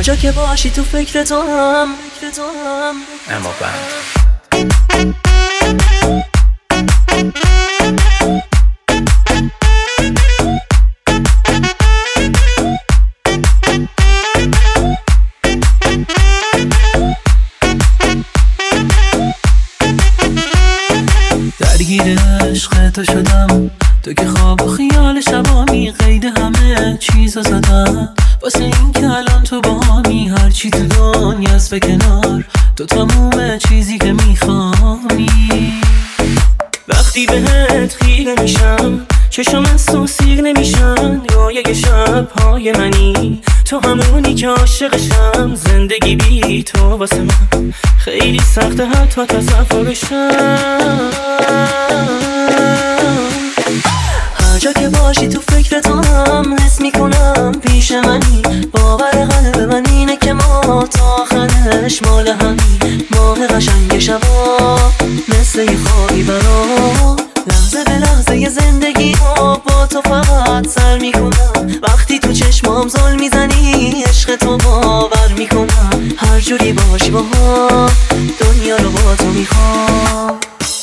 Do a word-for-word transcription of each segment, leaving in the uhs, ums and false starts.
هر جا که باشی تو فکر تو هم اما بند درگیر عشق تو شدم، تو که خواب و خیال شبامی قید همه چیزا زدم، واسه این که الان تو باهامی، هرچی تو دنیاست به کنار، تو تموم چیزی که میخوامی. وقتی بهت خیره میشم چشم از تو سیر نمیشن، رویای شبهای منی تو همونی که عاشقشم، زندگی بی تو واسه من خیلی سخته حتی تصورشم. هر جا که باشی تو فکر تو هم حس میکنم پیش منی، باور قلب من اینه که ما تا آخرش مال همی، ماه قشنگ شبا مثل یه خوابی برام، لحظه به لحظه یه زندگی رو با تو فقط سر میکنم. وقتی تو چشمام زل میزنی عشق تو باور میکنم، هر جوری باشی با هم دنیا رو با تو میخوام.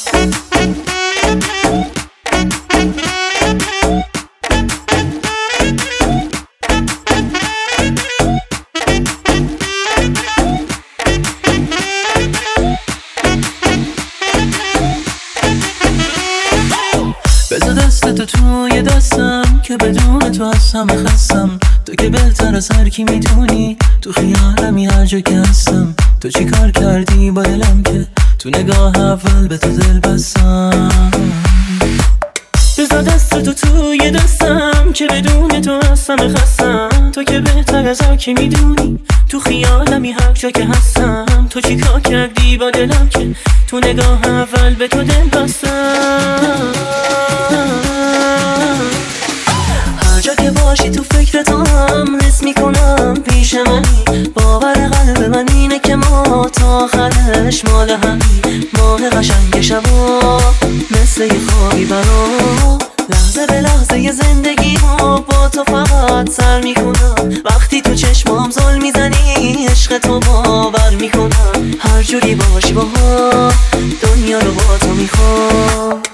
بذار دست تو توی دستم که بدون تو از همه خستم، تو که بهتر از هر کی میدونی تو خیالمی هر جا که هستم. تو چی کار کردی با دلم که تو نگاه اول به تو دل بستم. بذار دست تو توی دستم که بدون تو از همه خستم، تو که بهتر از هر کی میدونی تو خیالمی هر جا که هستم. تو چی کار کردی با دلم که تو نگاه اول به تو دل بستم. هر جا که باشی تو فکر تو هم حس میکنم پیش منی، باور قلب من اینه که ما تا آخرش مال همی، ماه قشنگ شبا مثل یه خوابی برام، لحظه به لحظه یه زندگی رو با تو فقط سر میکنم. وقتی تو چشمام زل میزنی عشق تو باور میکنم، هر جوری باشی با هم دنیا رو با تو میخوام.